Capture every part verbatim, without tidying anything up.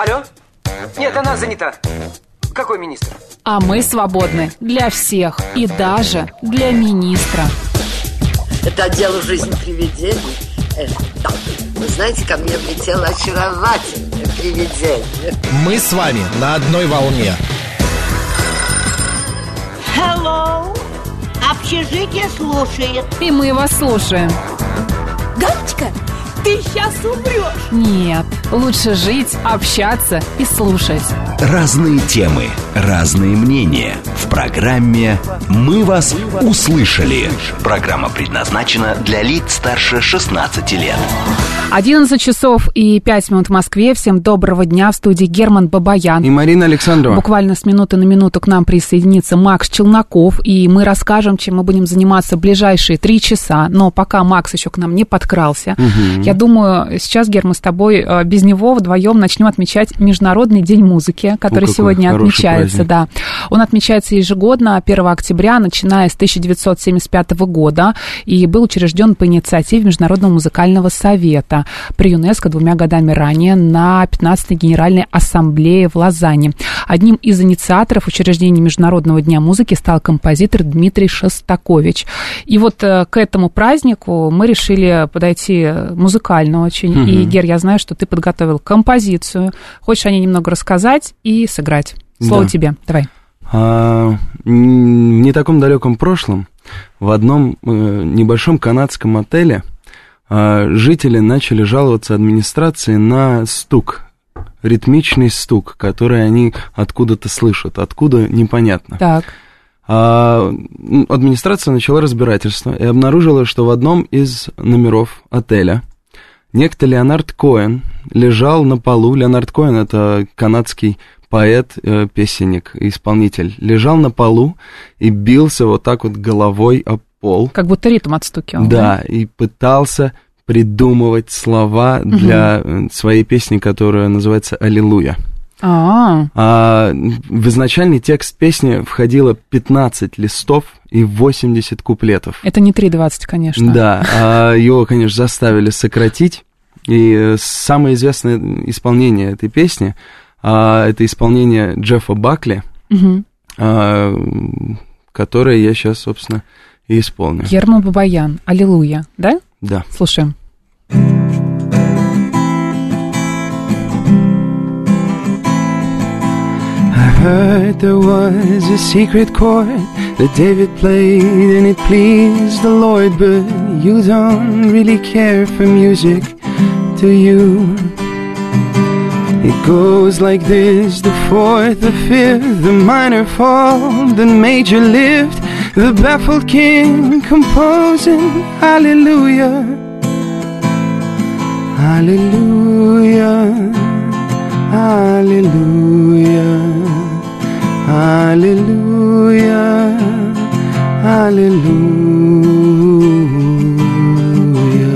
Алло? Нет, она занята. Какой министр? А мы свободны для всех и даже для министра. Это отдел «Жизнь привидений». э, да. Вы знаете, ко мне влетело очаровательное привидение. Мы с вами на одной волне. Hello. Общежитие слушает. И мы вас слушаем. Галочка, ты сейчас умрешь. Нет, лучше жить, общаться и слушать. Разные темы, разные мнения. В программе «Мы вас услышали». Программа предназначена для лиц старше шестнадцати лет. одиннадцать часов и пять минут в Москве. Всем доброго дня. В студии Герман Бабаян и Марина Александрова. Буквально с минуты на минуту к нам присоединится Макс Челноков, и мы расскажем, чем мы будем заниматься в ближайшие три часа. Но пока Макс еще к нам не подкрался, угу. я думаю, сейчас, Гер, мы с тобой без него вдвоем начнем отмечать Международный день музыки, который О, сегодня отмечается. Да. Он отмечается ежегодно первого октября, начиная с тысяча девятьсот семьдесят пятого года, и был учрежден по инициативе Международного музыкального совета при ЮНЕСКО двумя годами ранее на пятнадцатой Генеральной Ассамблее в Лозанне. Одним из инициаторов учреждения Международного дня музыки стал композитор Дмитрий Шостакович. И вот к этому празднику мы решили подойти музыкально очень. Угу. И, Гер, я знаю, что ты подготовил композицию. Хочешь о ней немного рассказать и сыграть? Слово да. тебе. Давай. А, в не таком далеком прошлом в одном э, небольшом канадском отеле жители начали жаловаться администрации на стук, ритмичный стук, который они откуда-то слышат, откуда непонятно. Так. А, администрация начала разбирательство и обнаружила, что в одном из номеров отеля некто Леонард Коэн лежал на полу. Леонард Коэн — это канадский поэт, песенник, исполнитель. Лежал на полу и бился вот так вот головой об пол. Как будто ритм отстукивал. Да, да? И пытался придумывать слова угу. для своей песни, которая называется «Аллилуйя». А-а-а. А в изначальный текст песни входило пятнадцать листов и восемьдесят куплетов. Это не три двадцать, конечно. Да, а его, конечно, заставили сократить. И самое известное исполнение этой песни а, это исполнение Джеффа Бакли, угу. а, которое я сейчас, собственно, и исполню. Герман Бабаян, «Аллилуйя», да? Да. Слушаем. I heard there was a secret chord that David played and it pleased the Lord, but you don't really care for music, do you? It goes like this: the fourth, the fifth, the minor fall, the major lift, the baffled king composing hallelujah, hallelujah, hallelujah, hallelujah, hallelujah.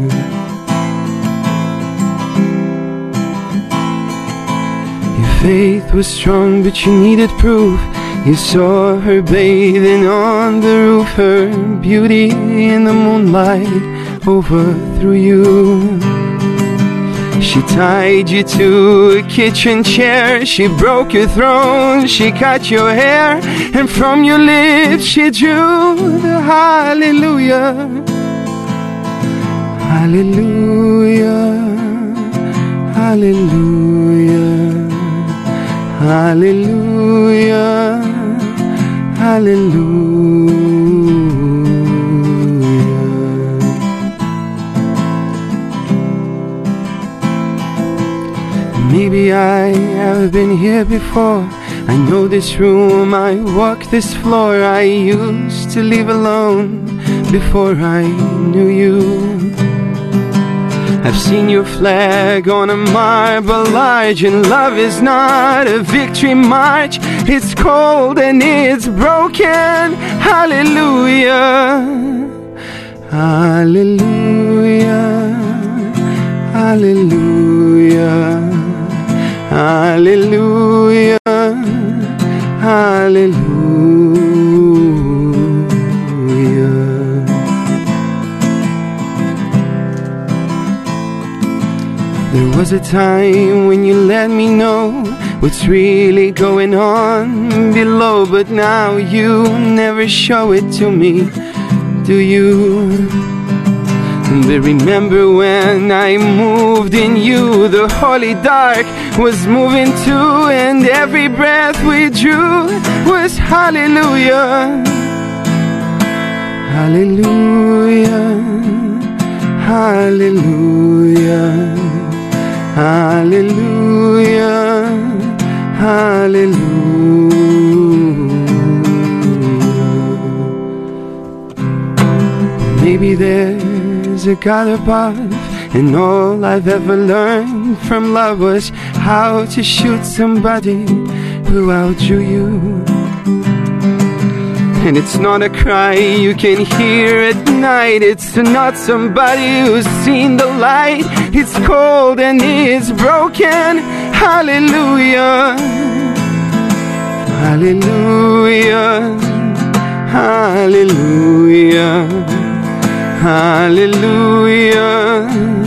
Your faith was strong, but you needed proof. You saw her bathing on the roof, her beauty in the moonlight overthrew you. She tied you to a kitchen chair, she broke your throne, she cut your hair, and from your lips she drew the hallelujah, hallelujah, hallelujah, hallelujah, hallelujah. Maybe I have been here before. I know this room, I walk this floor. I used to live alone before I knew you. I've seen your flag on a marble arch, and love is not a victory march. It's cold and it's broken. Hallelujah, hallelujah, hallelujah, hallelujah, hallelujah. There was a time when you let me know what's really going on below, but now you never show it to me, do you? But remember when I moved in you, the holy dark was moving too, and every breath we drew was hallelujah, hallelujah, hallelujah, hallelujah, hallelujah. Maybe there's a God above, and all I've ever learned from love was how to shoot somebody who outdrew you. And it's not a cry you can hear at night, it's not somebody who's seen the light. It's cold and it's broken. Hallelujah, hallelujah, hallelujah, hallelujah,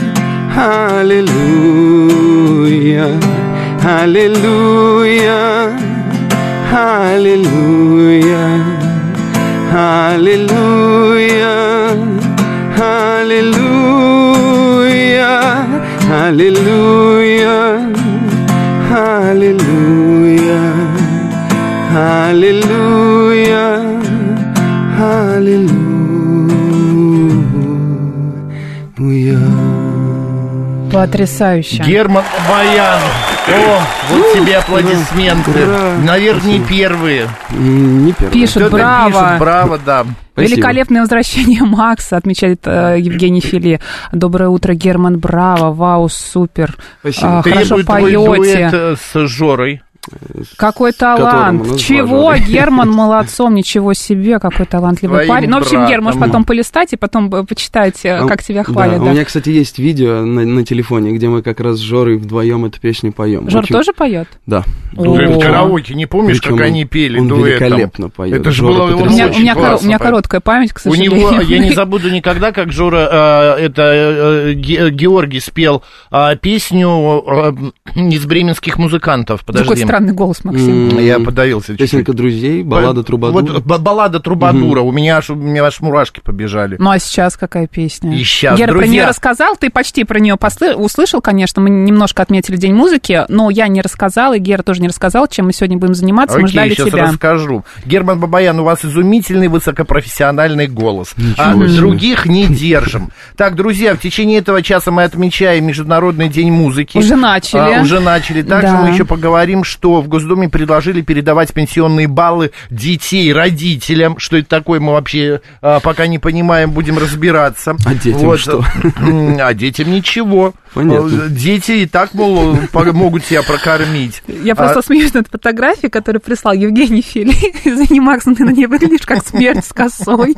hallelujah, hallelujah, hallelujah, hallelujah, hallelujah, hallelujah, hallelujah, hallelujah, hallelujah. Потрясающе. Герман Бабаян. О, вот тебе аплодисменты. Наверное, не первые. Не первые. Пишут, браво. Пишут, браво, да. Спасибо. Великолепное возвращение Макса, отмечает э, Евгений Фили. Доброе утро, Герман, браво, вау, супер. Спасибо. А, хорошо Требует твой поете. дуэт с Жорой. Какой которым талант. у нас Чего, бажали. Герман, молодцом, ничего себе, какой талантливый Твоим парень. Ну, в общем, Гер, братом. можешь потом полистать и потом э, почитать, э, А, как тебя хвалят. Да, Да. у меня, кстати, есть видео на, на телефоне, где мы как раз с Жорой вдвоем эту песню поем. Жор Очень- тоже поет? Да. Уже О. в караоке, не помнишь, Причем как он- они пели он дуэтом? великолепно поет. Это же Жора было У меня, потрясающе. у, очень меня, коро- классно. у меня короткая память, к У сожалению. него, я не забуду никогда, как Жора, э, это э, Ге- Георгий спел э, песню э, из бременских музыкантов. Какой Подожди. странный голос, Максим. М, Я подавился чуть-чуть. Песенка друзей, баллада Трубадура. Вот, б- баллада Трубадура. У меня аж, у меня аж мурашки побежали. Ну, а сейчас какая песня? И щас, Гера про друзья. нее рассказал, ты почти про нее послы- услышал, конечно, мы немножко отметили День музыки, но я не рассказала, и Гера тоже не рассказал, чем мы сегодня будем заниматься, мы Окей, ждали сейчас тебя. расскажу. Герман Бабаян, у вас изумительный высокопрофессиональный голос. А себе. других не держим. Так, друзья, в течение этого часа мы отмечаем Международный день музыки. Уже начали. А, уже начали. Также Да. мы еще поговорим, что в Госдуме предложили передавать пенсионные баллы детей родителям. Что это такое, мы вообще а, пока не понимаем, будем разбираться. А детям что? М, А детям ничего. Понятно. Дети и так, мол, по- могут себя прокормить. Я просто смеюсь над фотографией, которую прислал Евгений Фили. Извини, Макс, но ты на ней выглядишь как смерть с косой,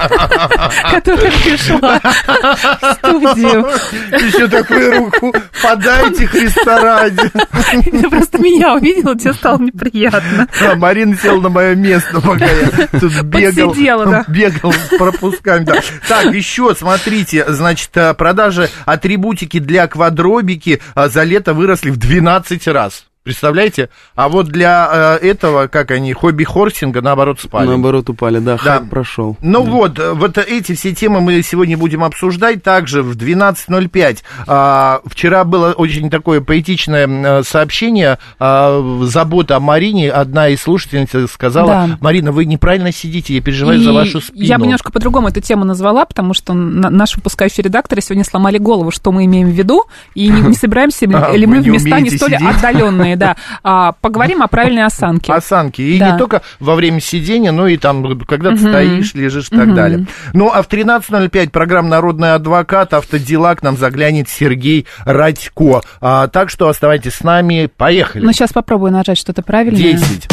которая пришла в студию. Еще такую руку подайте, Христа ради. Ты просто меня увидела, тебе стало неприятно. А, Марина села на мое место, пока я тут бегал. Подсидела, да. Бегал с пропусками. Да. Так, еще, смотрите, значит, а, продажи атрибутики для квадробики а, за лето выросли в двенадцать раз. Представляете? А вот для э, этого, как они, хобби-хорсинга, наоборот, спали. Наоборот, упали, да, Да. хайп прошел. Ну вот, вот эти все темы мы сегодня будем обсуждать. Также в двенадцать ноль пять а, вчера было очень такое поэтичное а, сообщение, а, забота о Марине. Одна из слушательниц сказала: Да. Марина, вы неправильно сидите, я переживаю И за вашу спину. я бы немножко по-другому эту тему назвала, потому что на- наши выпускающие редакторы сегодня сломали голову, что мы имеем в виду, и не, не собираемся ли, А, ли вы мы в не места не умеете столь сидеть? отдаленные. Да. А, поговорим о правильной осанке. Осанки. И Да. не только во время сидения, но и там, когда ты стоишь, лежишь и так Мгм. далее. Ну, а в тринадцать ноль пять программа «Народный адвокат», автодела, к нам заглянет Сергей Радько. А, так что оставайтесь с нами. Поехали. Ну, сейчас попробую нажать что-то правильное. Десять.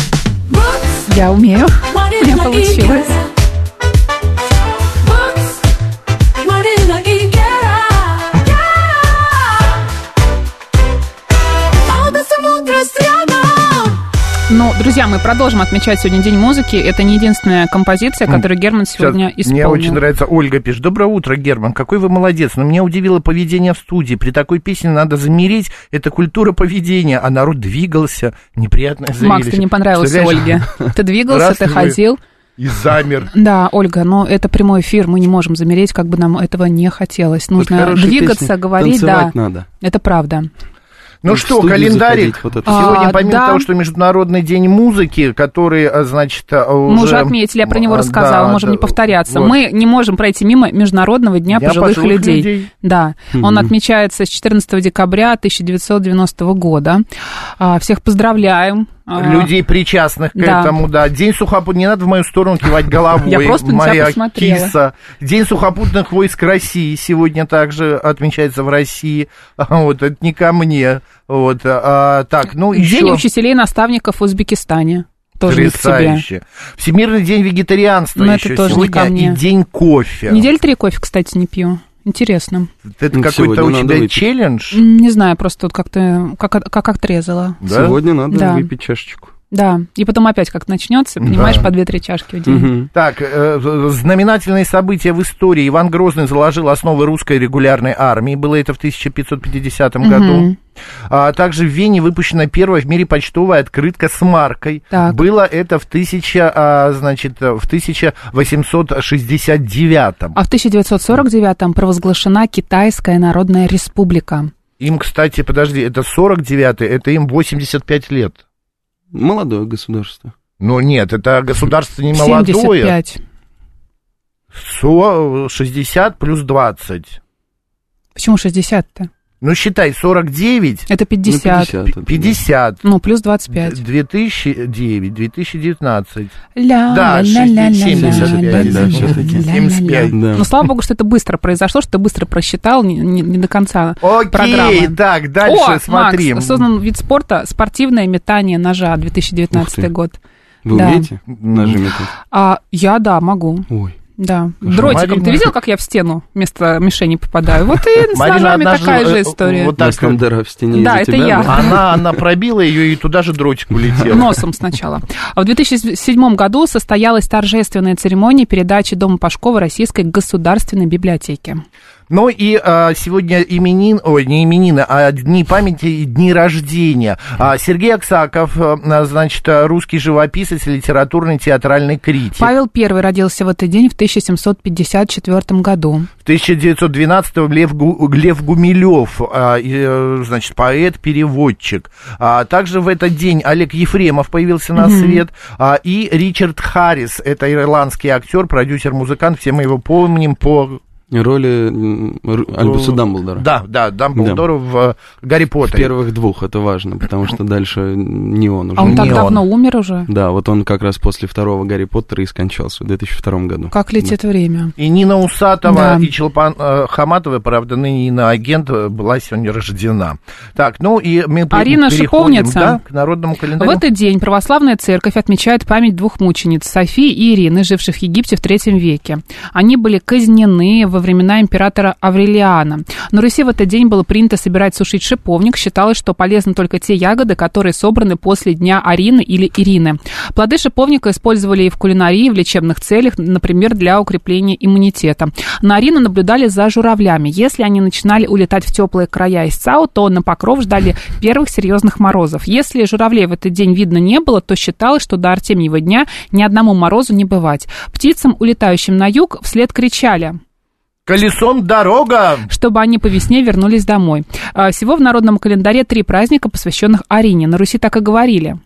Я умею. У меня получилось. Ну, друзья, мы продолжим отмечать сегодня День музыки. Это не единственная композиция, которую Герман сегодня Сейчас исполнил. Мне очень нравится, Ольга пишет. Доброе утро, Герман, какой вы молодец. Но меня удивило поведение в студии. При такой песне надо замереть. Это культура поведения. А народ двигался. Неприятное зрелище. Макс, ты не понравился Ольге. Ты двигался, ты ходил. И замер. Да, Ольга, но это прямой эфир, мы не можем замереть, как бы нам этого не хотелось. Нужно двигаться, песни, говорить, да. Надо. Это правда. Ну вот что, календарик. Вот сегодня, а, помимо да. того, что Международный день музыки, который, значит, уже... Мы уже отметили, я про него рассказала, да, можем да, не повторяться. Вот. Мы не можем пройти мимо Международного дня, дня пожилых, пожилых людей. людей. Да, mm-hmm. Он отмечается с четырнадцатого декабря тысяча девятьсот девяностого года. Всех поздравляем. Людей, причастных к да. этому, да. День сухопутных... Не надо в мою сторону кивать головой. Я просто на тебя посмотрела. Киса. День сухопутных войск России сегодня также отмечается в России. Вот, это не ко мне. Вот, а, так, ну, День еще... учителей и наставников в Узбекистане. Тоже не к тебе. Всемирный день вегетарианства Но еще это тоже сегодня. Не ко мне. И день кофе. Неделю три кофе, кстати, не пью. Интересно. Это какой-то у тебя челлендж? Не знаю, просто тут как-то как, как отрезала. Да? Сегодня надо да. выпить чашечку. Да, и потом опять как начнется, понимаешь, да. по две-три чашки в день. Угу. Так, э, знаменательные события в истории. Иван Грозный заложил основы русской регулярной армии. Было это в тысяча пятьсот пятидесятом угу. году. А также в Вене выпущена первая в мире почтовая открытка с маркой. Так. Было это в, тысяча, а, значит, в тысяча восемьсот шестьдесят девятом. А в тысяча девятьсот сорок девятом провозглашена Китайская Народная Республика. Им, кстати, подожди, это сорок девятый, это им восемьдесят пять лет. Молодое государство. Ну нет, это государство не молодое. семьдесят пять. шестьдесят плюс двадцать. Почему шестьдесят-то? Ну, считай, сорок девять. Это пятьдесят. Ну, пятьдесят. пятьдесят. Ну, плюс двадцать пять. две тысячи девять, две тысячи девятнадцать. Ля, да, ля, ля, семьдесят пять, ля, да, ля, все-таки. семьдесят пять. Да. Но слава богу, что это быстро произошло, что ты быстро просчитал, не, не, не до конца Окей, программы. Окей, так, дальше О, смотри. Макс, создан вид спорта спортивное метание ножа, две тысячи девятнадцатый год. Вы да. умеете ножи метать? А, я, да, могу. Ой. Да, дротиком. Марина... Ты видел, как я в стену вместо мишени попадаю? Вот и с ножами такая же история. Вот так дыра в стене да, это тебя, я. Да? Она, она пробила ее, и туда же дротик улетел. Носом сначала. А в две тысячи седьмом году состоялась торжественная церемония передачи Дома Пашкова Российской государственной библиотеки. Ну и а, сегодня именин, ой, не именины, а дни памяти и дни рождения. А, Сергей Аксаков, а, значит, русский живописец, литературный театральный критик. Павел Первый родился в этот день в тысяча семьсот пятьдесят четвёртом году. В тысяча девятьсот двенадцатом Лев, Гу, Лев Гумилев, а, и, значит, поэт-переводчик. А, также в этот день Олег Ефремов появился на mm-hmm. свет. А, и Ричард Харрис, это ирландский актер, продюсер, музыкант, все мы его помним по... роли Альбуса Дамблдора. Да, да, Дамблдора да. в Гарри Поттере. В первых двух, это важно, потому что дальше не он уже. А он не так он. давно умер уже? Да, вот он как раз после второго Гарри Поттера и скончался в две тысячи втором году. Как летит да. время. И Нина Усатова, да. и Челпан э, Хаматова, правда, ныне иноагент, была сегодня рождена. Так, ну и мы Арина Шиповница. Да, к народному календарю. В этот день православная церковь отмечает память двух мучениц, Софии и Ирины, живших в Египте в третьем веке. Они были казнены во времена императора Аврелиана. На Руси в этот день было принято собирать сушить шиповник. Считалось, что полезны только те ягоды, которые собраны после дня Арины или Ирины. Плоды шиповника использовали и в кулинарии, и в лечебных целях, например, для укрепления иммунитета. На Арину наблюдали за журавлями. Если они начинали улетать в теплые края из ЦАУ, то на покров ждали первых серьезных морозов. Если журавлей в этот день видно не было, то считалось, что до Артемьева дня ни одному морозу не бывать. Птицам, улетающим на юг, вслед кричали: «Колесом дорога!» Чтобы они по весне вернулись домой. Всего в народном календаре три праздника, посвященных Арине. На Руси так и говорили.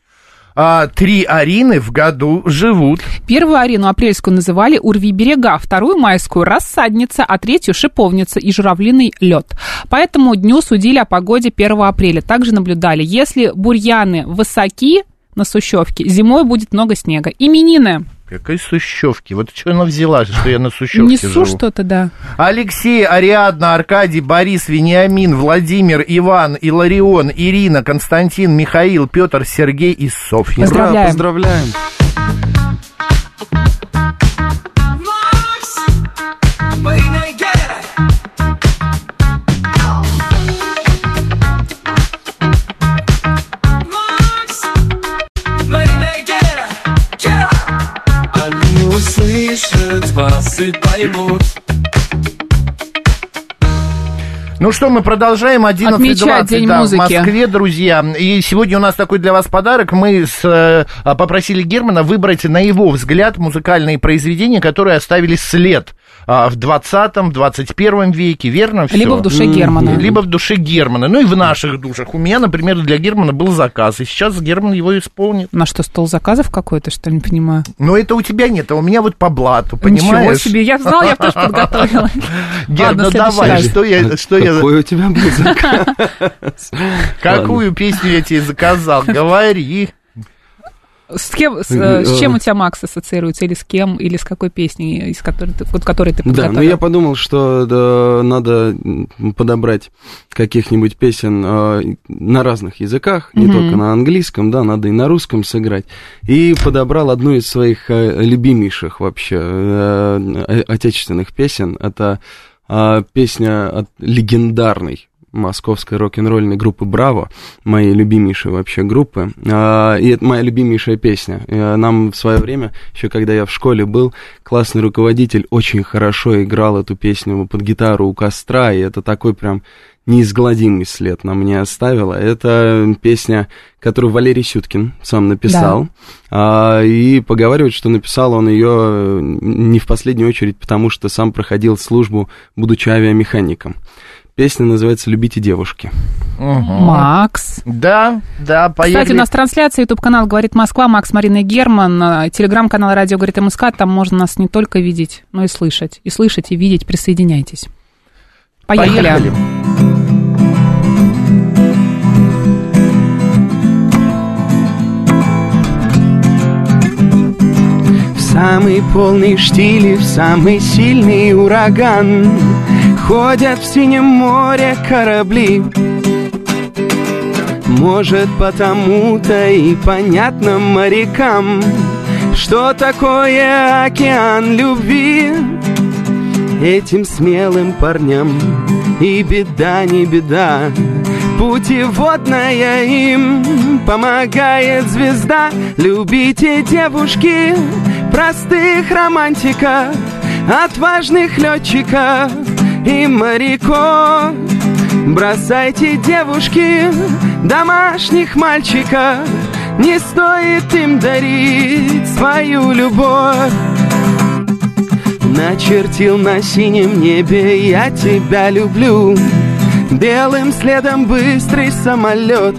А, три Арины в году живут. Первую Арину апрельскую называли «Урви берега», вторую майскую «Рассадница», а третью «Шиповница» и «Журавлиный лед». По этому дню судили о погоде первого апреля. Также наблюдали, если бурьяны высоки на Сущевке, зимой будет много снега. Именины. Какой Сущевки? Вот что она взяла, что я на Сущевке Несу живу? что-то, да. Алексей, Ариадна, Аркадий, Борис, Вениамин, Владимир, Иван, Иларион, Ирина, Константин, Михаил, Петр, Сергей и Софья. Поздравляем. Ура, поздравляем. чуть поймут. Ну что, мы продолжаем. одиннадцать двадцать, да, в Москве, друзья. И сегодня у нас такой для вас подарок. Мы с, э, попросили Германа выбрать, на его взгляд, музыкальные произведения, которые оставили след э, в двадцатом, двадцать первом веке, верно? Всё? Либо в душе Германа. Либо в душе Германа. Ну и в наших душах. У меня, например, для Германа был заказ, и сейчас Герман его исполнит. На что, стол заказов какой-то, что ли, не понимаю? Но это у тебя нет, а у меня вот по блату, понимаешь? Ничего себе, я знала, я тоже подготовила. Гер, ну давай, что я... Что я... Какой у тебя был заказ? Какую песню я тебе заказал? Говори. С кем, с, с чем у тебя Макс ассоциируется? Или с кем, или с какой песней, из которой ты, вот, которой ты подготовил? Да, ну я подумал, что да, надо подобрать каких-нибудь песен э, на разных языках, не mm-hmm. только на английском, да, надо и на русском сыграть. И подобрал одну из своих э, любимейших вообще э, отечественных песен. Это э, песня от легендарной московской рок-н-ролльной группы «Браво», моей любимейшей вообще группы, и это моя любимейшая песня. Нам в свое время, еще когда я в школе был, классный руководитель очень хорошо играл эту песню под гитару у костра, и это такой прям неизгладимый след на мне оставила. Это песня, которую Валерий Сюткин сам написал, да. И поговаривают, что написал он ее не в последнюю очередь, потому что сам проходил службу, будучи авиамехаником. Песня называется «Любите девушки». Угу. Макс. Да, да, поехали. Кстати, у нас трансляция, ютуб-канал «Говорит Москва», Макс, Марина и Герман, телеграм-канал «Радио говорит МСК», там можно нас не только видеть, но и слышать. И слышать, и видеть, присоединяйтесь. Поехали. Поехали. В самый полный штиль и в самый сильный ураган ходят в синем море корабли. Может, потому-то и понятно морякам, что такое океан любви. Этим смелым парням и беда не беда, путеводная им помогает звезда. Любите, девушки, простых романтиков, отважных летчиков и моряков. Бросайте, девушки, домашних мальчиков, не стоит им дарить свою любовь. Начертил на синем небе «Я тебя люблю», белым следом быстрый самолет.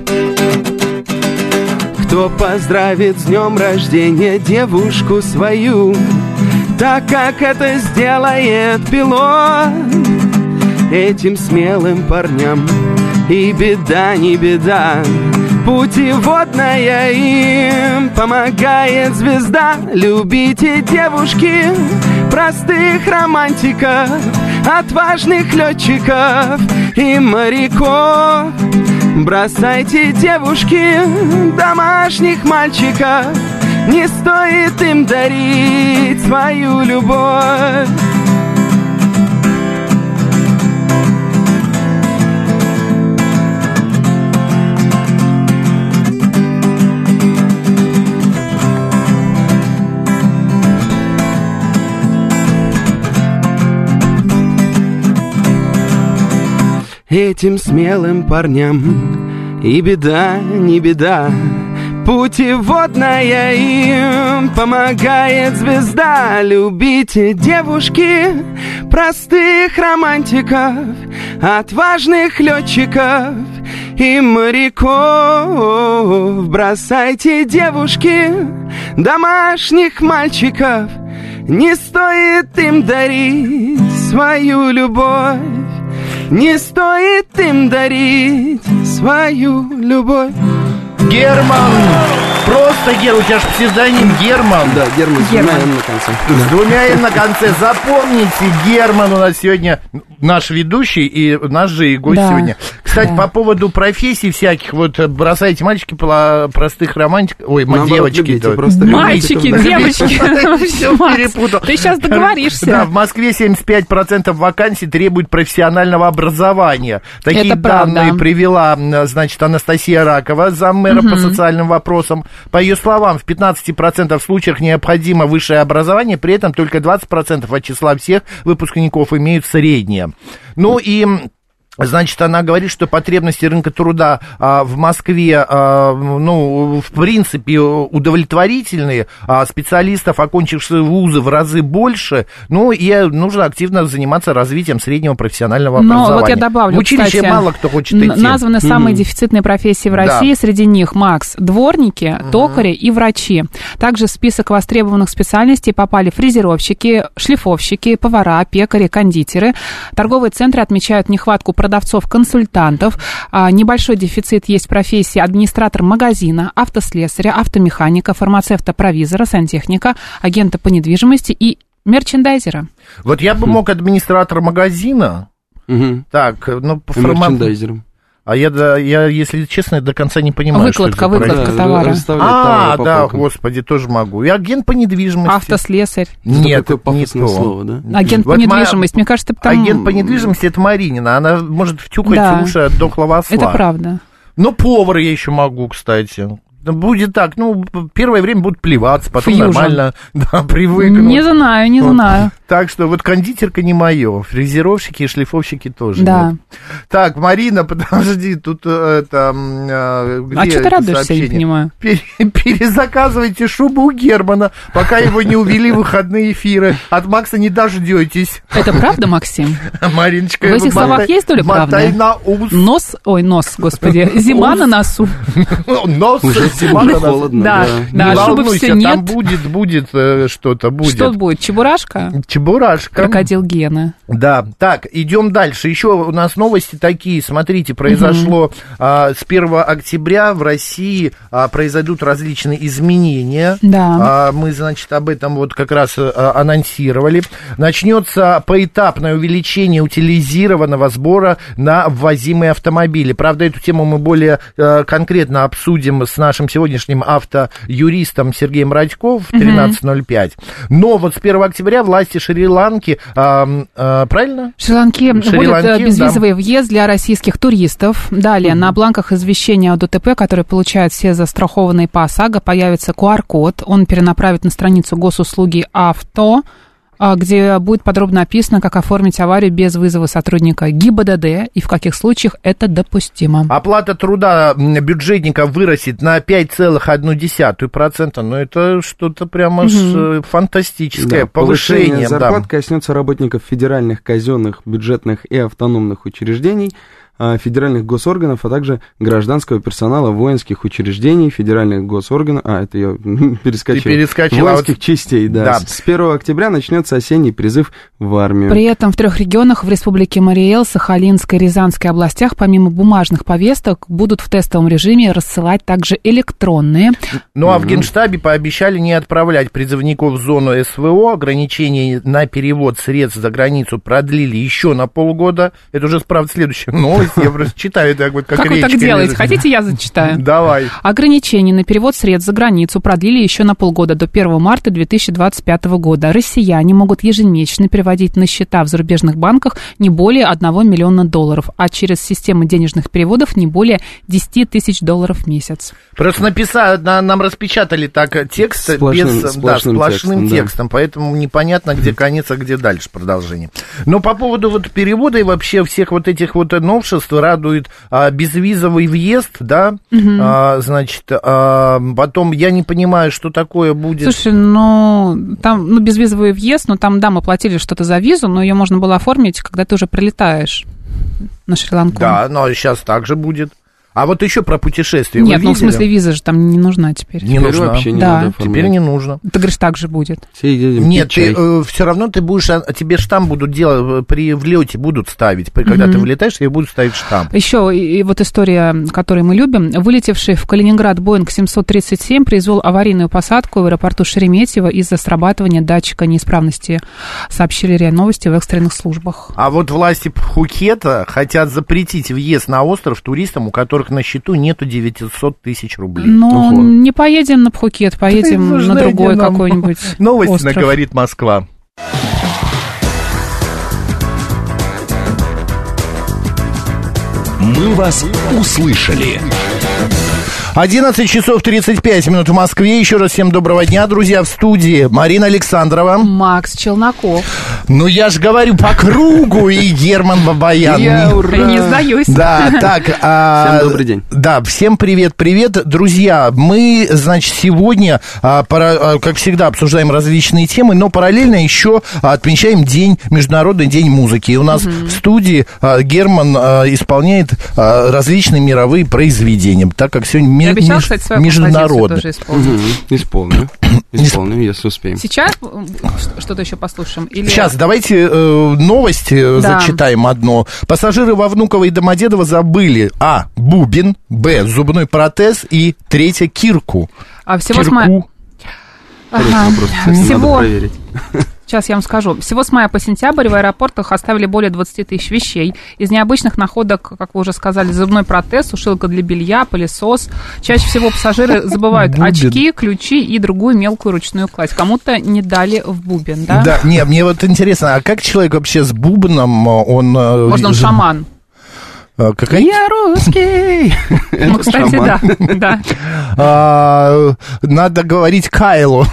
Кто поздравит с днем рождения девушку свою, так как это сделает пилот? Этим смелым парням и беда не беда, путеводная им помогает звезда. Любите, девушки, простых романтиков, отважных летчиков и моряков. Бросайте, девушки, домашних мальчиков, не стоит им дарить свою любовь. Этим смелым парням и беда не беда, путеводная им помогает звезда. Любите, девушки, простых романтиков, отважных летчиков и моряков. Бросайте, девушки, домашних мальчиков, не стоит им дарить свою любовь. Не стоит им дарить свою любовь. Герман! Просто Гер, у тебя же псевдоним Герман. Да, Герман с двумя «н» на конце. С двумя «н» на конце. Запомните, Герман у нас сегодня наш ведущий и наш же и гость да. сегодня. кстати, Да. по поводу профессий всяких, вот бросайте мальчики простых романтиков, ой, Наоборот, девочки. любите то- просто Мальчики, романтиков, да. девочки. Всё Макс, перепутал. ты сейчас договоришься. Да, в Москве семьдесят пять процентов вакансий требуют профессионального образования. Такие Это правда. данные привела, значит, Анастасия Ракова, заммэра по социальным вопросам. По ее словам, в пятнадцати процентах случаев необходимо высшее образование, при этом только двадцать процентов от числа всех выпускников имеют среднее. Ну и... Значит, она говорит, что потребности рынка труда а, в Москве, а, ну, в принципе, удовлетворительные, а специалистов, окончивших вузы, в разы больше, ну, и нужно активно заниматься развитием среднего профессионального Но образования. вот я добавлю, в училище кстати, мало кто хочет н- идти. названы самые Мгм. дефицитные профессии в Да. России, среди них, Макс, дворники, токари и врачи. Также в список востребованных специальностей попали фрезеровщики, шлифовщики, повара, пекари, кондитеры. Торговые центры отмечают нехватку продавцов-консультантов. А, небольшой дефицит есть в профессии администратор магазина, автослесаря, автомеханика, фармацевта-провизора, сантехника, агента по недвижимости и мерчендайзера. Вот я бы мог администратор магазина, Мгм. так, ну, по И формату... мерчендайзером. А я, да, я, если честно, до конца не понимаю, Выкладка, что это за выкладка. профессия. товара. расставлять А, товары по да, полкам. господи, тоже могу. И агент по недвижимости. Автослесарь, Нет, Такое не пафосное то. слово, да? агент Вот по моя- недвижимости. Мне кажется, там... Агент по недвижимости — это Маринина. Она может втюхать Да. уши от дохлого осла. Это правда. Но повар я еще могу, кстати. Будет так, ну, первое время будут плеваться, потом Фьюжн. нормально, да, привыкнут. Не знаю, не Вот. знаю. Так что вот кондитерка не мое, фрезеровщики и шлифовщики тоже. Да. нет. Так, Марина, подожди, тут э, это... м, э, где А что ты это радуешься, я не сообщение? понимаю? Пере- перезаказывайте шубу у Германа, пока его не увели в выходные эфиры. От Макса не дождетесь. Это правда, Максим? Мариночка, В этих мотай- словах есть доля мотай правды? на ус. Нос, ой, нос, господи, зима на носу. Нос, Уже зима на уже нас. холодно, Да, да. да, Не шубы волнуйся, все там нет. будет, будет э, что-то, будет. Что будет, чебурашка? Чебурашка. Крокодил Гена. Да, так, идем дальше. Еще у нас новости такие. Смотрите, произошло а, с первого октября в России а, произойдут различные изменения. Да. А, мы, значит, об этом вот как раз а, анонсировали. Начнется поэтапное увеличение утилизированного сбора на ввозимые автомобили. Правда, эту тему мы более а, конкретно обсудим с нашим сегодняшним автоюристом Сергеем Радько в тринадцать ноль пять. Но вот с первого октября власти Шри-Ланки, а, а, правильно? В Шри-Ланке будет Шри-Ланки, э, безвизовый въезд для российских туристов. Далее, на бланках извещения о ДТП, которые получают все застрахованные по ОСАГО, появится ку ар код. Он перенаправит на страницу госуслуги «Авто», а, где будет подробно описано, как оформить аварию без вызова сотрудника ГИБДД и в каких случаях это допустимо. Оплата труда м, бюджетников вырастет на пять целых одну десятую процента. Ну, это что-то прямо ж, э, фантастическое Да, повышение. Да. зарплат коснется работников федеральных, казенных, бюджетных и автономных учреждений, а, федеральных госорганов, а также гражданского персонала воинских учреждений, федеральных госорганов, а, это я перескочил, Ты перескочил, а воинских вот- частей, да. Да. С первого октября начнется осенний призыв в армию. При этом в трех регионах в Республике Мариэл, Сахалинской и Рязанской областях помимо бумажных повесток будут в тестовом режиме рассылать также электронные. Ну, а в Генштабе пообещали не отправлять призывников в зону эс вэ о. Ограничения на перевод средств за границу продлили еще на полгода. Это уже, правда, следующая новость. Я просто читаю так вот, как Как вы так речка делаете? лежит. Хотите, я зачитаю? Давай. Ограничения на перевод средств за границу продлили еще на полгода, до первого марта две тысячи двадцать пятого года. Россияне могут ежемесячно переводить на счета в зарубежных банках не более одного миллиона долларов, а через систему денежных переводов не более десять тысяч долларов в месяц. Просто написали, на- нам распечатали так текст Сплошным- без, да, сплошным сплошным текстом, да. текстом, поэтому непонятно, где конец, а где дальше продолжение. Но по поводу вот перевода и вообще всех вот этих вот новшеств радует а, безвизовый въезд, да, а, значит, а, потом я не понимаю, что такое будет. Слушай, ну, там, ну, безвизовый въезд, ну, там, да, мы платили что-то за визу, но ее можно было оформить, когда ты уже прилетаешь на Шри-Ланку. Да, но сейчас также будет. А вот еще про путешествия. Нет, вы ну в видели? смысле виза же там не нужна теперь. Не Теперь нужна. вообще не Да. надо оформлять. Теперь не нужно. Ты говоришь, так же будет. Все едем Нет, пить ты, чай. э, все равно ты будешь, а, тебе штамп будут делать, при влете будут ставить. При- Когда ты вылетаешь, тебе будут ставить штамп. Еще и, и вот история, которую мы любим. Вылетевший в Калининград Боинг семьсот тридцать семь произвел аварийную посадку в аэропорту Шереметьево из-за срабатывания датчика неисправности, сообщили РИА Новости в экстренных службах. А вот власти Пхукета хотят запретить въезд на остров туристам, у которых на счету нету девятьсот тысяч рублей. Но Ого. не поедем на Пхукет, поедем Нужны на другой нам какой-нибудь Новости остров. говорит Москва. «Мы вас услышали». одиннадцать часов тридцать пять минут в Москве. Еще раз всем доброго дня, друзья. В студии Марина Александрова. Макс Челноков. Ну, я же говорю по кругу, и Герман Бабаян. Я, Не- ура! Не сдаюсь. Да, так. а, Всем добрый день. Да, всем привет-привет. Друзья, мы, значит, сегодня, а, пара- а, как всегда, обсуждаем различные темы, но параллельно еще а, отмечаем день, Международный день музыки. И у нас в студии а, Герман а, исполняет а, различные мировые произведения, так как сегодня ми- Я обещал, меж- кстати, свою композицию международный. тоже исполнить. Мгм. Исполню. Исполню, если успеем. Сейчас м, ш- что-то еще послушаем? Или... Сейчас, давайте э, новости э, Да. зачитаем одно. Пассажиры во Внуково и Домодедово забыли: А. Бубен, Б. Зубной протез и третье кирку. А всего с Кирку. мая... Хороший Ага. вопрос, кстати, надо Всего... проверить. Сейчас я вам скажу. Всего с мая по сентябрь в аэропортах оставили более двадцать тысяч вещей. Из необычных находок, как вы уже сказали, зубной протез, сушилка для белья, пылесос. Чаще всего пассажиры забывают Бубен. очки, ключи и другую мелкую ручную кладь. Кому-то не дали в бубен, да? Да, не, мне вот интересно, а как человек вообще с бубном, он... э, Может, он з- шаман? э, Какая? Я русский! Ну, кстати, шаман. да. да. А, надо говорить Кайло.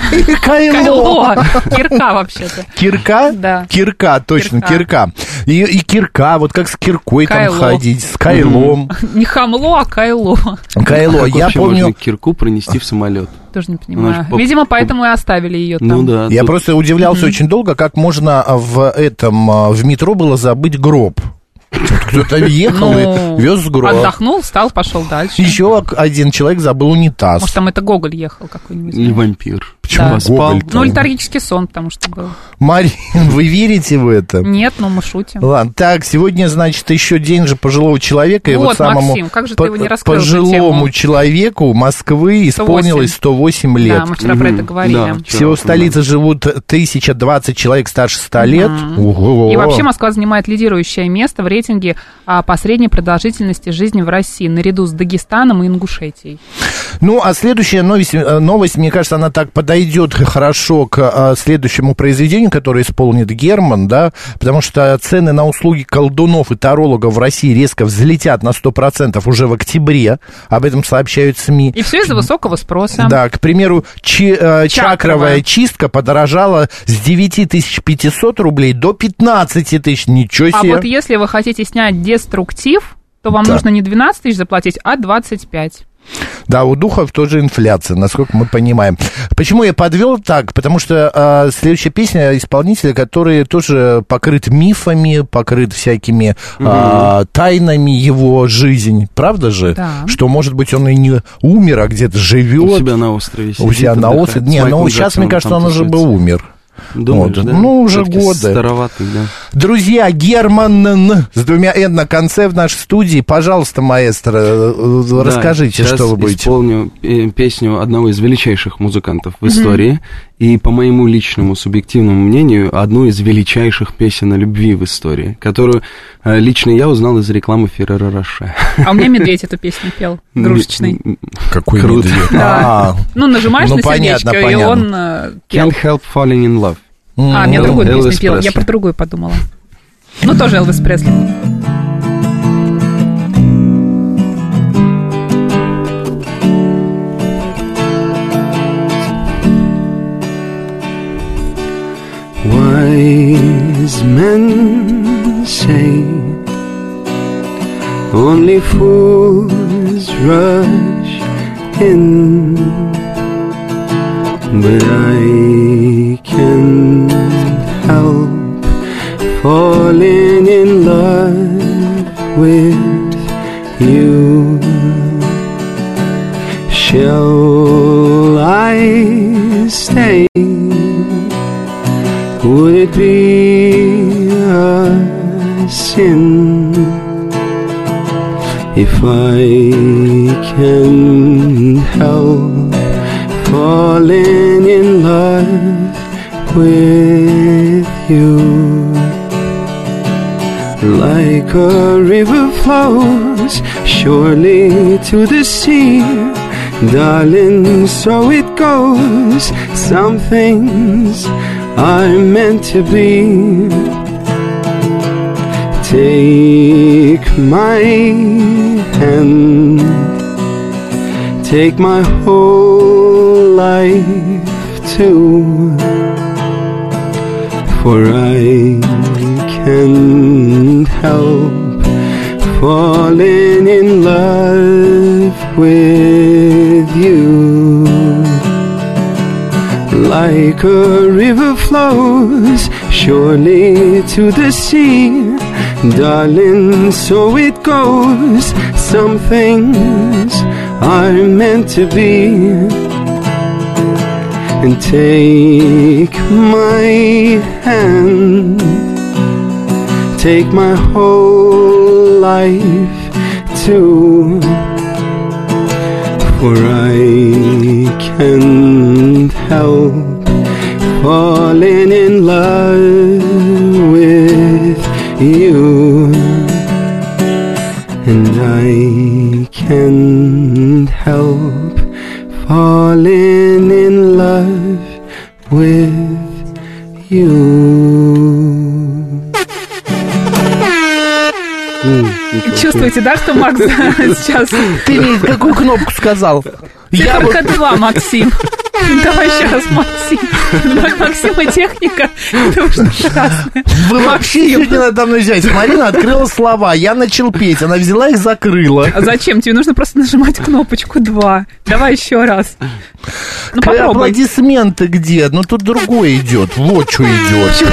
Кайло! Кирка, вообще-то. Кирка? Да. Кирка, точно, Кирка. кирка. И, и кирка, вот как с киркой Кайло. там ходить, с кайлом. Не хамло, а кайло. Кайло, Как я вообще помню... можно кирку пронести в самолет? Тоже не Она понимаю. ж по- Видимо, поэтому и оставили ее там. Ну да. Я тут- просто удивлялся очень долго, как можно в этом, а, в метро было забыть гроб. Вот кто-то ехал Ну, и вез гроб. Отдохнул, встал, пошел дальше. Еще один человек забыл унитаз. Может, там это Гоголь ехал какой-нибудь. Или вампир. Почему Поспал. Гоголь-то? Ну, летаргический сон, потому что был. Марин, вы верите в это? Нет, ну мы шутим. Ладно, так, сегодня, значит, еще день же пожилого человека. И Вот, вот самому Максим, как же ты его не раскрыл, эту пожилому тему? человеку Москвы исполнилось сто восемь лет. Да, мы вчера про это говорили. Да. Всего в столице живут тысяча двадцать человек старше ста лет. Ого. И вообще Москва занимает лидирующее место в рейтинге а, по средней продолжительности жизни в России, наряду с Дагестаном и Ингушетией. Ну, а следующая новость, э, новость, мне кажется, она так подойдет хорошо к а, следующему произведению, которое исполнит Герман, да, потому что цены на услуги колдунов и тарологов в России резко взлетят на сто процентов уже в октябре, об этом сообщают СМИ. И все из-за высокого спроса. Да, к примеру, чи- э, чакровая Чакровая. чистка подорожала с девять тысяч пятисот рублей до пятнадцать тысяч, ничего А себе. вот если вы хотите снять деструктив, то вам Да. нужно не двенадцать тысяч заплатить, а двадцать пять. Да, у духов тоже инфляция, насколько мы понимаем. Почему я подвел так? Потому что э, следующая песня исполнителя, который тоже покрыт мифами, покрыт всякими э, тайнами его жизнь. Правда же? Да. Что, может быть, он и не умер, а где-то живет. У себя на острове сидит, У себя на отдыхает. острове. С Не, Майклом ну сейчас, мне Джексоном кажется, там он уже бы тусуется. умер. Думаешь, Вот. да? Ну, уже Всё-таки годы. Староватый, да. Друзья, Герман с двумя «н» на конце в нашей студии. Пожалуйста, маэстро, э, Да, расскажите, сейчас что вы будете. исполню э, песню одного из величайших музыкантов в истории. И, по моему личному субъективному мнению, одну из величайших песен о любви в истории, которую э, лично я узнал из рекламы Ферреро Роше. А у меня медведь эту песню пел, игрушечный. Какой Круто. медведь. Да. А, Ну, нажимаешь Ну, на понятно, сердечко, и понятно. он э, пел. Can't help falling in love. А, мне Эл- другую Элвис песню пел. Я Пресли. про другую подумала. Ну, тоже Элвис Пресли. Wise men say only fools rush in, but I can't help falling in love with you. Shall I stay? Would it be a sin if I can help falling in love with you? Like a river flows surely to the sea, darling, so it goes. Some things are meant to be. Take my hand, take my whole life too, for I can't help falling in love with you. Like a river flows surely to the sea, darling, so it goes. Some things are meant to be. And take my hand, take my whole life too, for I can't help falling in love with you. And I can't help falling in love with you. Чувствуете, да, что Макс сейчас... Ты мне какую кнопку сказал? Я только два, Максим. Давай еще раз, Максим. Максим и техника. Это уж прекрасно. Вы вообще сегодня надо мной взять. Марина открыла слова, я начал петь, она взяла их, закрыла. А зачем? Тебе нужно просто нажимать кнопочку два. Давай еще раз. Ну, попробуй. Аплодисменты где? Ну, тут другое идет. Вот что идет.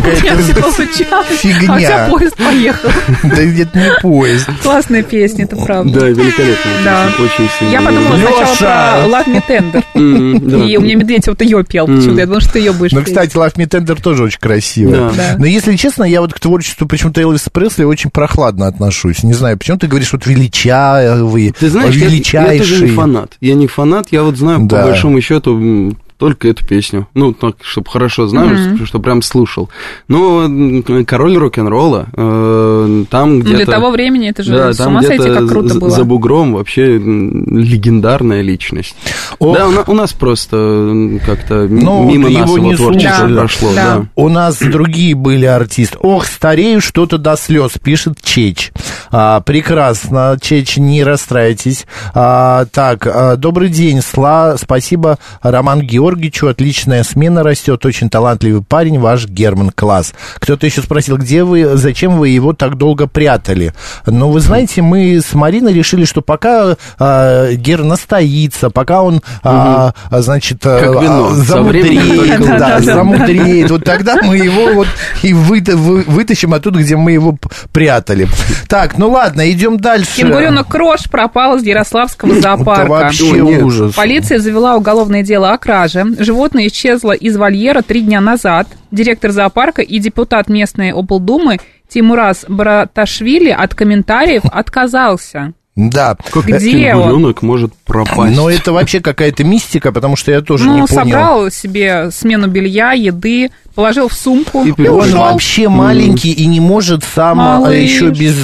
Фигня. А у тебя поезд поехал. Да где-то не поезд. Классная песня, это правда. Да, великолепно. Да. Очень сильно. Я подумала сначала про Love Me Tender. И у меня Медведь вот ее пел почему-то. Я думала, что ты ее будешь Ну, петь. кстати, Love Me Tender тоже очень красивая. Но если честно, я вот к творчеству почему-то Элвиса Пресли очень прохладно отношусь. Не знаю, почему ты говоришь, вот величавый, Ты знаешь, величайший. я, я тоже не фанат. Я не фанат, я вот знаю, Да. по большому счету, только эту песню. Ну, так, чтобы хорошо знаю, mm-hmm. что прям слушал. Но король рок-н-ролла, э, там где-то... Для того времени это же да, с ума сойти, как круто за, было. За бугром вообще легендарная личность. Ох. Да, у, у нас просто как-то ну, мимо нас его творчество да, прошло. Да. Да. У нас другие были артисты. Ох, старею что-то до слез, пишет Чеч. А, прекрасно, Чеч, не расстраивайтесь. А, так, а, добрый день, Сла, спасибо, Роман Георгиевич. Георгичу, отличная смена растет, очень талантливый парень, ваш Герман, класс. Кто-то еще спросил, где вы, зачем вы его так долго прятали? Ну, вы знаете, мы с Мариной решили, что пока а, Гер настоится, пока он, а, значит, а, замудреет, да, да, замудреет, вот тогда мы его вот и вы, вы, вытащим оттуда, где мы его прятали. Так, ну ладно, идем дальше. Кенгуренок Крош пропал из Ярославского зоопарка. Это вообще ужас. Полиция завела уголовное дело о краже. Животное исчезло из вольера три дня назад. Директор зоопарка и депутат местной облдумы Тимураз Браташвили от комментариев отказался. Да. Как Где кенгуренок может пропасть? Но это вообще какая-то мистика, потому что я тоже ну, не понял. Ну, собрал себе смену белья, еды, положил в сумку и, и он ушел. вообще маленький и не может сам Малыш. еще без...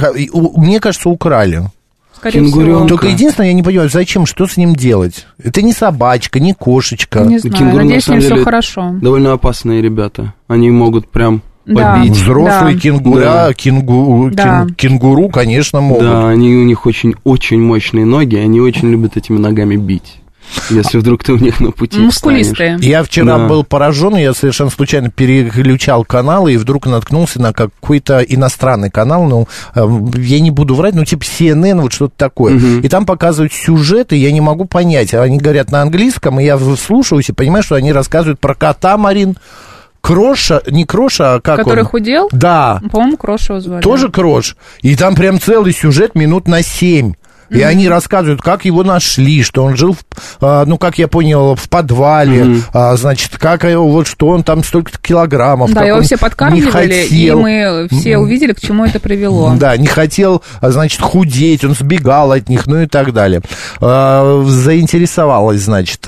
Мне кажется, украли. Только единственное, я не понимаю, зачем, что с ним делать? Это не собачка, не кошечка. Не знаю, Кенгуру, надеюсь, на с ним деле, все хорошо. Довольно опасные ребята. Они могут прям да. побить. Взрослые да. кенгуря, да. кенгу, да. кен, кенгуру, конечно, могут. Да, они, у них очень-очень мощные ноги, они очень любят этими ногами бить. Если вдруг ты у них на пути мускулистые. встанешь. Я вчера да. был поражен, я совершенно случайно переключал каналы и вдруг наткнулся на какой-то иностранный канал, ну, я не буду врать, ну, типа си эн эн, вот что-то такое. Угу. И там показывают сюжеты, я не могу понять. Они говорят на английском, и я слушаюсь и понимаю, что они рассказывают про кота, Марин. Кроша, не Кроша, а как Который он? худел? Да. По-моему, Крош его звали. Тоже Крош. И там прям целый сюжет минут на семь. И mm-hmm. они рассказывают, как его нашли, что он жил в, а, ну, как я понял, в подвале, mm-hmm. а, значит, как, вот, что он там столько килограммов. Да, его все подкармливали, и мы все mm-hmm. увидели, к чему это привело. Да, не хотел, значит, худеть, он сбегал от них, ну и так далее. А, заинтересовалась, значит,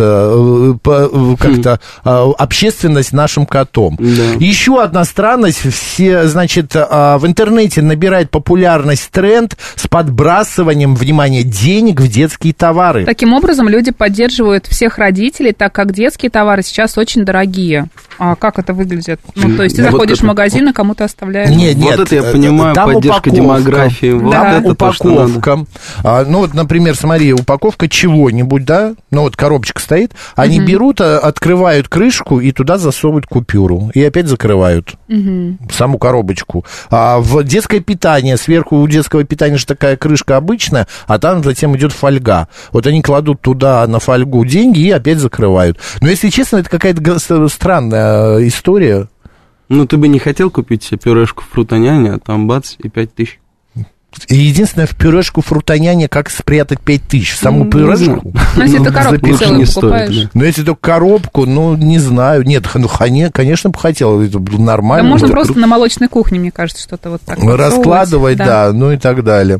как-то mm-hmm. общественность нашим котом. Mm-hmm. Еще одна странность, все, значит, в интернете набирает популярность тренд с подбрасыванием, внимание, денег в детские товары. Таким образом, люди поддерживают всех родителей, так как детские товары сейчас очень дорогие. А как это выглядит? Ну, то есть ты вот заходишь это... в магазин, и кому-то оставляешь. Нет, нет. Вот это я понимаю, там поддержка упаковка, демографии. Вот да. это упаковка. То, а, ну, вот, например, смотри, упаковка чего-нибудь, да? Ну, вот коробочка стоит. Они угу. берут, открывают крышку и туда засовывают купюру. И опять закрывают угу. саму коробочку. А в детское питание, сверху у детского питания же такая крышка обычная, а там затем идет фольга. Вот они кладут туда на фольгу деньги и опять закрывают. Но, если честно, это какая-то странная история. Ну, ты бы не хотел купить себе пюрешку фрутоняня, а там бац, и пять тысяч. Единственное, в пюрешку фрутоняня как спрятать пять тысяч? В саму ну, пюрешку? Ну, если ты коробку целую покупаешь. Стоит, да. Ну, если только коробку, ну, не знаю. Нет, ну, конечно, бы хотел, это нормально. Да можно это просто круто. На молочной кухне, мне кажется, что-то вот так раскладывать, да. да, ну и так далее.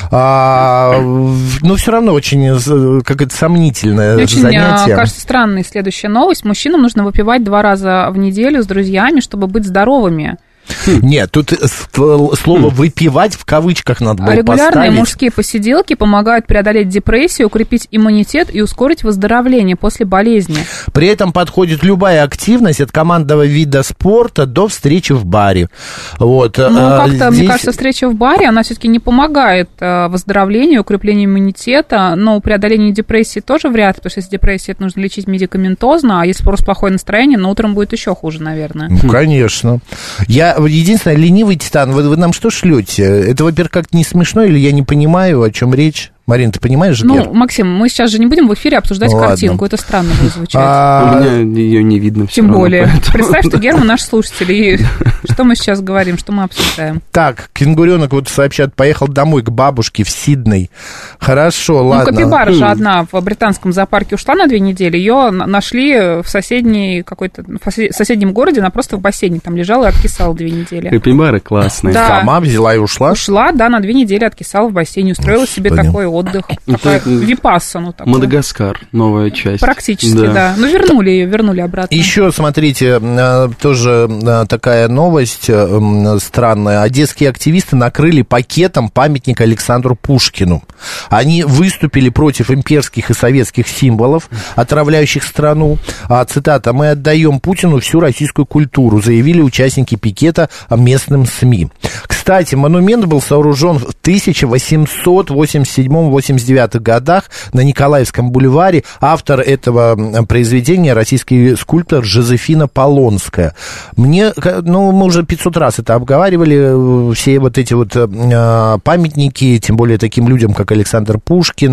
А, но все равно очень какое-то сомнительное очень, занятие. Очень, кажется, странной следующая новость. Мужчинам нужно выпивать два раза в неделю с друзьями, чтобы быть здоровыми. Нет, тут слово «выпивать» в кавычках надо было Регулярные поставить. мужские посиделки помогают преодолеть депрессию, укрепить иммунитет и ускорить выздоровление после болезни. При этом подходит любая активность от командного вида спорта до встречи в баре. Вот. Ну, как-то, здесь... мне кажется, встреча в баре, она все-таки не помогает выздоровлению, укреплению иммунитета, но преодолению депрессии тоже вряд ли, потому что если депрессия, это нужно лечить медикаментозно, а если просто плохое настроение, ну, утром будет еще хуже, наверное. Ну, конечно. Я единственное, ленивый титан, вы, вы нам что шлете? Это, во-первых, как-то не смешно, или я не понимаю, о чем речь? Марин, ты понимаешь же? Ну, Максим, мы сейчас же не будем в эфире обсуждать Ладно. картинку, это странно будет звучать. А... У меня ее не видно. Тем более. Поэтому... Представь, что Герман наш слушатель, и что мы сейчас говорим, что мы обсуждаем. Так, кенгуренок вот сообщает, поехал домой к бабушке в Сидней. Хорошо, ладно. Ну, капибара же одна в британском зоопарке ушла на две недели, ее нашли в соседней какой-то, в соседнем городе, она просто в бассейне там лежала и откисала две недели. Капибара классная. Да. Сама взяла и ушла? Ушла, да, на две недели откисала в бассейне, устроила себе такой отдых. Такая випассану такую. Мадагаскар, новая часть. Практически, да. да. Ну, вернули ее, вернули обратно. Еще, смотрите, тоже такая новость странная. Одесские активисты накрыли пакетом памятник Александру Пушкину. Они выступили против имперских и советских символов, отравляющих страну. А, цитата, «Мы отдаем Путину всю российскую культуру», заявили участники пикета местным СМИ. Кстати, монумент был сооружен в тысяча восемьсот восемьдесят седьмом — восемьдесят девятом годах на Николаевском бульваре. Автор этого произведения — российский скульптор Жозефина Полонская. Мне, ну, мы уже пятьсот раз это обговаривали, все вот эти вот памятники, тем более таким людям, как Александр Пушкин,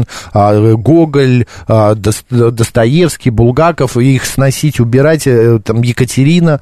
Гоголь, Достоевский, Булгаков, их сносить, убирать, там, Екатерина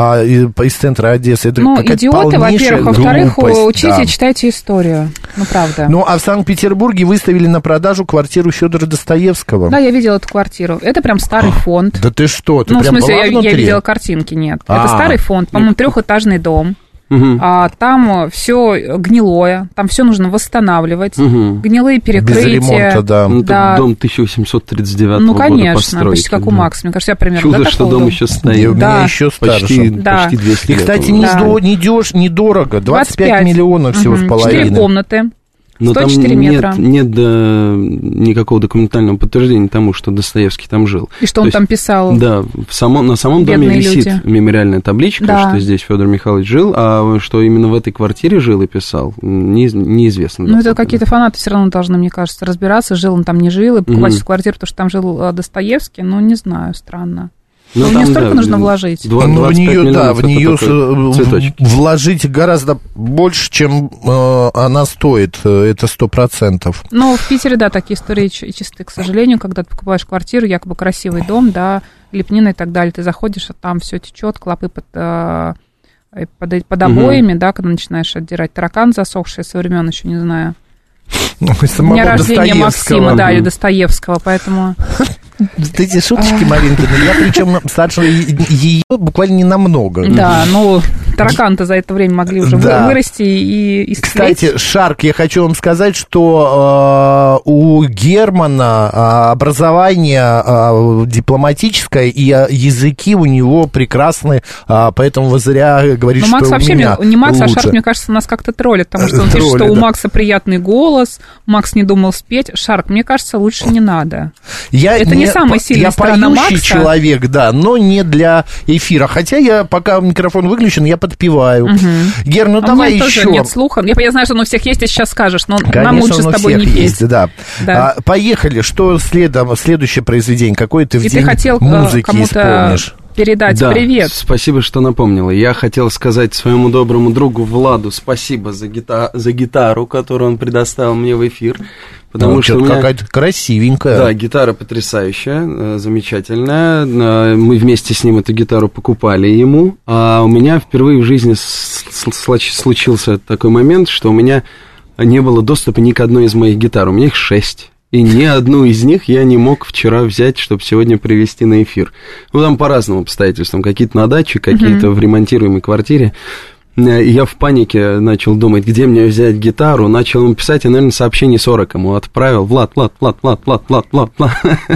из центра Одессы. Это ну, идиоты, во-первых, во-вторых, учите, да. читайте историю. Ну, правда. Ну, а в Санкт-Петербурге выставили на продажу квартиру Федора Достоевского. Да, я видела эту квартиру. Это прям старый фонд. Да ты что? Ты ну, прям в смысле, была я, внутри? я видела картинки, нет. А-а-а. Это старый фонд, по-моему, трехэтажный дом. Угу. А, там все гнилое, там все нужно восстанавливать, угу. гнилые перекрытия. Без ремонта, да. Ну, да. Дом тысяча восемьсот тридцать девятого ну, года конечно, постройки. почти как у Макса, мне кажется, я примерно. Чудо, да, что дом дом еще стоит. И у да. меня еще старше. Почти, да. почти двести И, кстати, лет. не, Да. до, не, деш, недорого, двадцать пять миллионов всего угу. с половиной. четыре комнаты. Но сто четыре там метра. Нет, нет да, никакого документального подтверждения тому, что Достоевский там жил. И что То он есть, там писал. Да, в самом, на самом Бедные доме висит люди. мемориальная табличка, да. что здесь Федор Михайлович жил, а что именно в этой квартире жил и писал, не, неизвестно. Ну, это какие-то фанаты все равно должны, мне кажется, разбираться, жил он там, не жил, и покупать mm-hmm. квартиру, потому что там жил Достоевский, ну, не знаю, странно. Ну, в нее столько да, нужно вложить. два, ну, в нее, да, в нее вложить гораздо больше, чем э, она стоит, это сто процентов. Ну, в Питере, да, такие истории чисты, к сожалению, когда ты покупаешь квартиру, якобы красивый дом, да, лепнина и так далее, ты заходишь, а там все течет, клопы под, э, под, под обоями, угу. да, когда начинаешь отдирать, таракан засохший со времен еще, не знаю, ну, дня рождения Максима, да, или Достоевского, поэтому... Вот эти шуточки, Маринка, я причем старше ее буквально не намного. Да, ну, тараканы-то за это время могли уже Да. вырасти и исцелить. Кстати, Шарк, я хочу вам сказать, что э, у Германа э, образование э, дипломатическое, и э, языки у него прекрасны, э, поэтому вы зря говорите, Но Макс что вообще, у меня мне, не Макс, лучше. а Шарк, мне кажется, нас как-то троллит, потому что он пишет, Троллит, что у да. Макса приятный голос, Макс не думал спеть. Шарк, мне кажется, лучше не надо. Я Это не самая сильная я сторона поющий Макса. человек, да, но не для эфира. Хотя я, пока микрофон выключен, я подпеваю. Угу. Гер, ну а давай у меня еще. тоже нет слуха. Я, я знаю, что он у всех есть, ты сейчас скажешь, но Конечно, нам лучше он у с тобой всех не петь. есть, да. Да. А, поехали. Что следом, следующее произведение? Какое ты в И день ты хотел музыки кому-то исполнишь? передать Да, привет. спасибо, что напомнила. Я хотел сказать своему доброму другу Владу спасибо за, гита- за гитару, которую он предоставил мне в эфир. Потому Ну, что у что-то меня... какая-то красивенькая. Да, гитара потрясающая, э, замечательная. Э, Мы вместе с ним эту гитару покупали ему. А у меня впервые в жизни с- с- случился такой момент, что у меня не было доступа ни к одной из моих гитар. У меня их шесть. И ни одну из них я не мог вчера взять, чтобы сегодня привезти на эфир. Ну, там по разным обстоятельствам. Какие-то на даче, какие-то mm-hmm. в ремонтируемой квартире. И я в панике начал думать, где мне взять гитару. Начал ему писать, и, наверное, сообщений сорок ему отправил. Влад, Влад, Влад, Влад, Влад, Влад, Влад, Влад.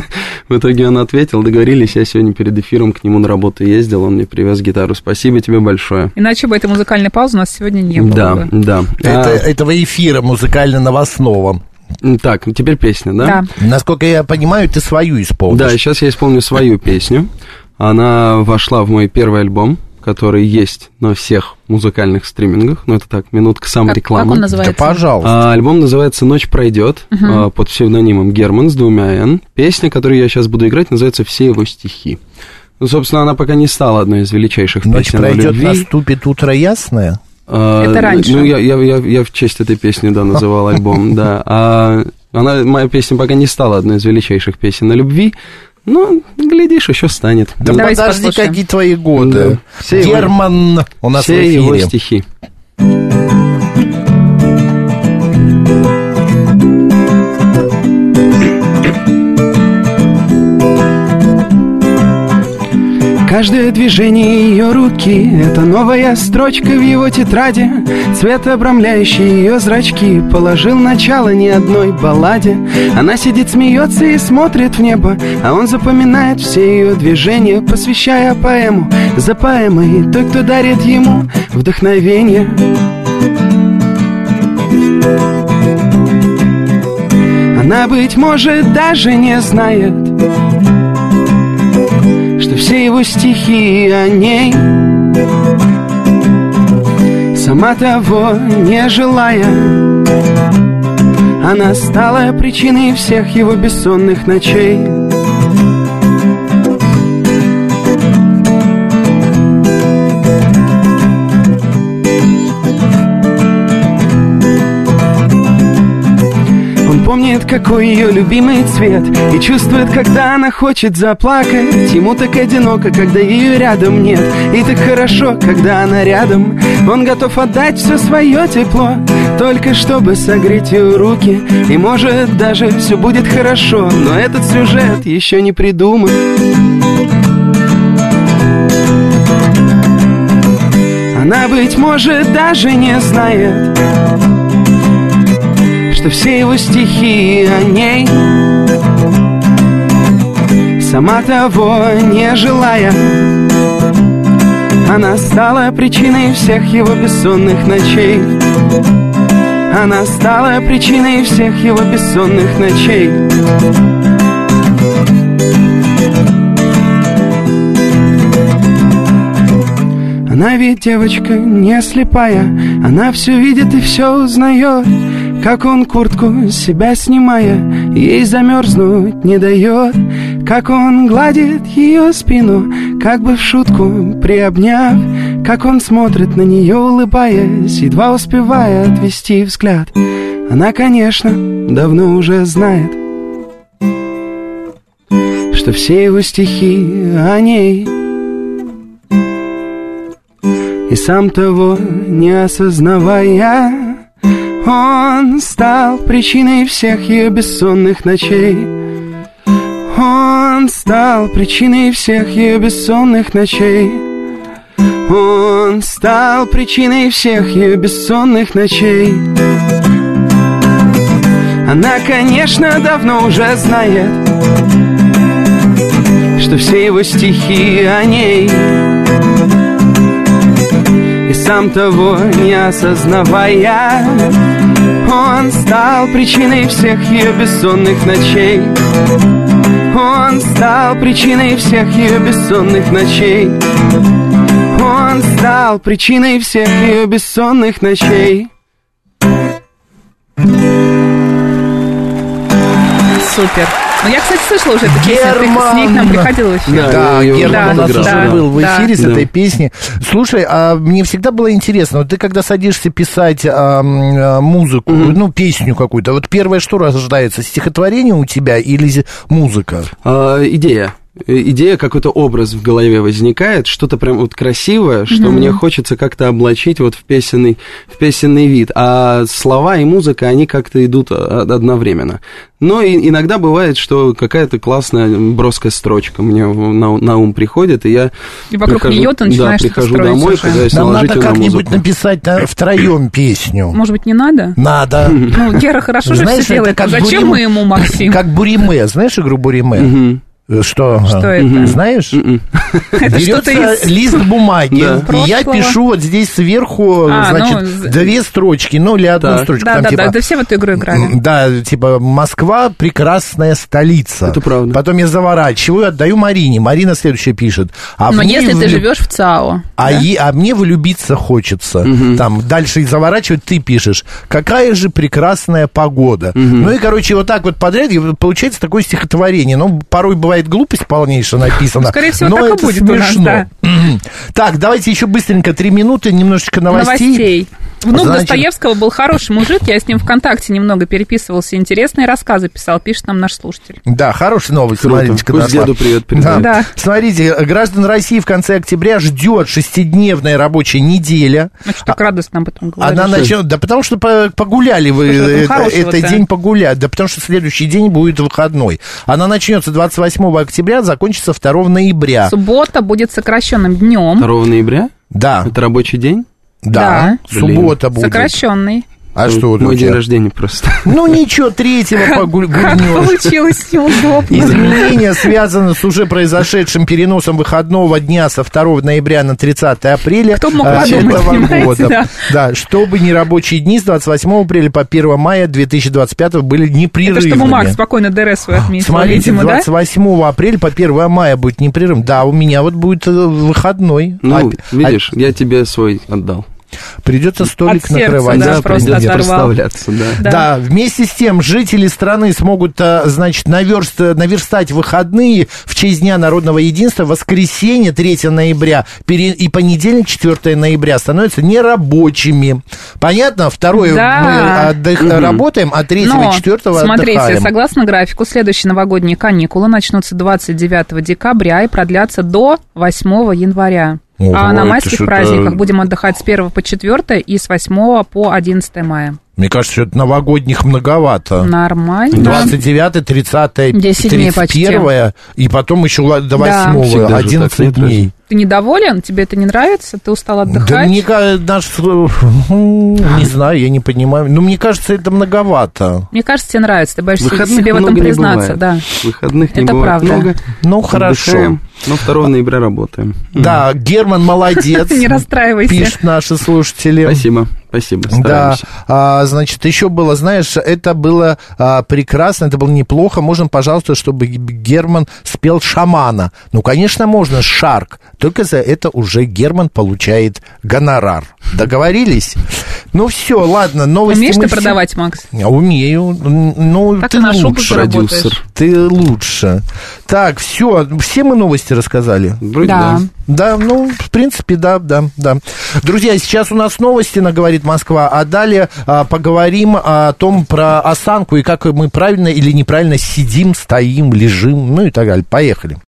В итоге он ответил, договорились. Я сегодня перед эфиром к нему на работу ездил, он мне привез гитару. Спасибо тебе большое. Иначе бы этой музыкальной паузы у нас сегодня не было Да, бы. да. Это, А, этого эфира музыкально-новостного. Так, теперь песня, да? Да. Насколько я понимаю, ты свою исполнишь. Да, и сейчас я исполню свою песню. Она вошла в мой первый альбом, который есть на всех музыкальных стримингах. Ну, это так, минутка саморекламы. Как он Да, называется? пожалуйста. А, альбом называется «Ночь пройдет», Угу. а, под псевдонимом Герман с двумя «Н». Песня, которую я сейчас буду играть, называется «Все его стихи». Ну, собственно, она пока не стала одной из величайших Ночь песен о пройдет, любви. наступит утро ясное. А, Это раньше. Ну, я, я, я, я в честь этой песни, да, называл альбом, да. А она, моя песня пока не стала одной из величайших песен о любви, но, глядишь, еще станет. Да Давайте подожди, послушаем. какие твои годы. Да. Все его- Герман у нас в Все его эфире. стихи. Каждое движение ее руки — это новая строчка в его тетради. Цвет, обрамляющий ее зрачки, положил начало ни одной балладе. Она сидит, смеется и смотрит в небо, а он запоминает все ее движения, посвящая поэму за поэмой той, кто дарит ему вдохновение. Она, быть может, даже не знает, что все его стихи о ней, сама того не желая, она стала причиной всех его бессонных ночей. Он помнит, какой ее любимый цвет, и чувствует, когда она хочет заплакать. Ему так одиноко, когда ее рядом нет, и так хорошо, когда она рядом. Он готов отдать все свое тепло, только чтобы согреть ее руки. И может даже все будет хорошо, но этот сюжет еще не придуман. Она, быть может, даже не знает, что все его стихи о ней, сама того не желая, она стала причиной всех его бессонных ночей. Она стала причиной всех его бессонных ночей. Она ведь девочка не слепая, она все видит и все узнает, как он куртку с себя снимая, ей замерзнуть не дает, как он гладит ее спину, как бы в шутку приобняв, как он смотрит на нее, улыбаясь, едва успевая отвести взгляд. Она, конечно, давно уже знает, что все его стихи о ней. И сам того не осознавая, он стал причиной всех ее бессонных ночей. Он стал причиной всех ее бессонных ночей. Он стал причиной всех ее бессонных ночей. Она, конечно, давно уже знает, что все его стихи о ней. И сам того не осознавая, он стал причиной всех ее бессонных ночей. Он стал причиной всех ее бессонных ночей. Он стал причиной всех ее бессонных ночей. Супер. Ну, я, кстати, слышала уже эту песню, ты с ней к нам приходил еще. Да, да, Герман да, у нас да, уже да, был в эфире да. с этой песней. Слушай, а мне всегда было интересно, вот ты когда садишься писать а, а, музыку, mm-hmm. ну, песню какую-то, вот первое, что рождается, стихотворение у тебя или музыка? А, идея. Идея, какой-то образ в голове возникает, что-то прям вот красивое, что mm-hmm. мне хочется как-то облачить вот в песенный, в песенный вид. А слова и музыка, они как-то идут одновременно. Но и иногда бывает, что какая-то классная броская строчка мне на, на ум приходит, и я и вокруг прихожу, нее ты начинаешь да, прихожу домой, уже. пытаюсь Нам наложить надо ее на музыку. как-нибудь написать на, втроем песню. Может быть, не надо? Надо. Ну, Гера хорошо же все делает. Зачем мы ему, Максим? Как Буриме. Знаешь игру Буриме? Что? Что это? Знаешь? Это берется из... лист бумаги, да. и я пишу вот здесь сверху, а, значит, ну... две строчки, ну, или одну так. строчку. Да, там, да, типа, да, да, все в эту игру играли. Да, типа, Москва — прекрасная столица. Это правда. Потом я заворачиваю, отдаю Марине. Марина следующее пишет. А Но если влюб... ты живешь в ЦАО. А, да? е... а мне влюбиться хочется. Угу. Там дальше заворачивать ты пишешь. Какая же прекрасная погода. Угу. Ну и, короче, вот так вот подряд получается такое стихотворение. Ну, порой бывает глупость полнейшая написано. Скорее всего, но так это и будет смешно. у нас, да. Так, давайте еще быстренько, три минуты, немножечко новостей. Новостей. Внук Значит... Достоевского был хороший мужик, я с ним ВКонтакте немного переписывался, интересные рассказы писал, пишет нам наш слушатель. Да, хорошая новость, круто. смотрите, Пусть деду привет передает. Да. Да. Смотрите, граждан России в конце октября ждет шестидневная рабочая неделя. А что так радостно об этом говоришь? Она начнет, да потому что погуляли вы, это, это день погулять, да потому что следующий день будет выходной. Она начнется двадцать восьмого октября, закончится второго ноября. Суббота будет сокращенным днем. второго ноября? Да. Это рабочий день? Да, да. суббота будет. Сокращенный. А ну, что вот мой день рождения просто. Ну ничего, третьего погульнешь. Получилось неудобно. Изменения связаны с уже произошедшим переносом выходного дня со второго ноября на тридцатое апреля Кто мог подумать, этого года. Да. Да, чтобы нерабочие дни с двадцать восьмого апреля по первого мая две тысячи двадцать пятого были непрерывными. Это чтобы Макс спокойно ДР свой отметил. Смотрите, видимо, двадцать восьмого апреля по первого мая будет непрерывным. Да, у меня вот будет выходной. Ну, а, видишь, а... я тебе свой отдал. Придется столик От сердца, накрывать. да, Да, просто придется проставляться, да. Да. Да, вместе с тем жители страны смогут, значит, наверст, наверстать выходные в честь Дня народного единства. Воскресенье, третьего ноября, и понедельник, четвёртого ноября становятся нерабочими. Понятно? Второе да. мы отдых, угу. работаем, а третьего и четвёртого смотрите, отдыхаем. согласно графику, следующие новогодние каникулы начнутся двадцать девятого декабря и продлятся до восьмого января. Ого, а на майских что-то... праздниках будем отдыхать с первого по четвёртое и с восьмого по одиннадцатое мая. Мне кажется, что это новогодних многовато. Нормально. двадцать девятое, тридцатое, тридцать первое, и потом еще до восьмого, да. одиннадцать дней. Ты недоволен? Тебе это не нравится? Ты устал отдыхать? Да мне кажется, не знаю, я не понимаю. Но мне кажется, это многовато. Мне кажется, тебе нравится. Ты боишься Выходных себе в этом признаться. Да. Выходных не это бывает правда. много. Ну, хорошо. Но второго ноября работаем. Да, Герман молодец. Не расстраивайся. Пишут наши слушатели. Спасибо. Спасибо, да, а, значит, еще было, знаешь, это было а, прекрасно, это было неплохо. Можно, пожалуйста, чтобы Герман спел шамана. Ну, конечно, можно шарк, только за это уже Герман получает гонорар. Договорились? Ну, все, ладно, новости. Умеешь ты все... продавать, Макс? Я умею. Ну, так ты на лучше. Продюсер. Ты лучше. Так, все, все мы новости рассказали? Вроде да. да. Да, ну, в принципе, да, да, да. Друзья, сейчас у нас новости на «Говорит Москва», а далее а, поговорим о том, про осанку и как мы правильно или неправильно сидим, стоим, лежим, ну и так далее. Поехали.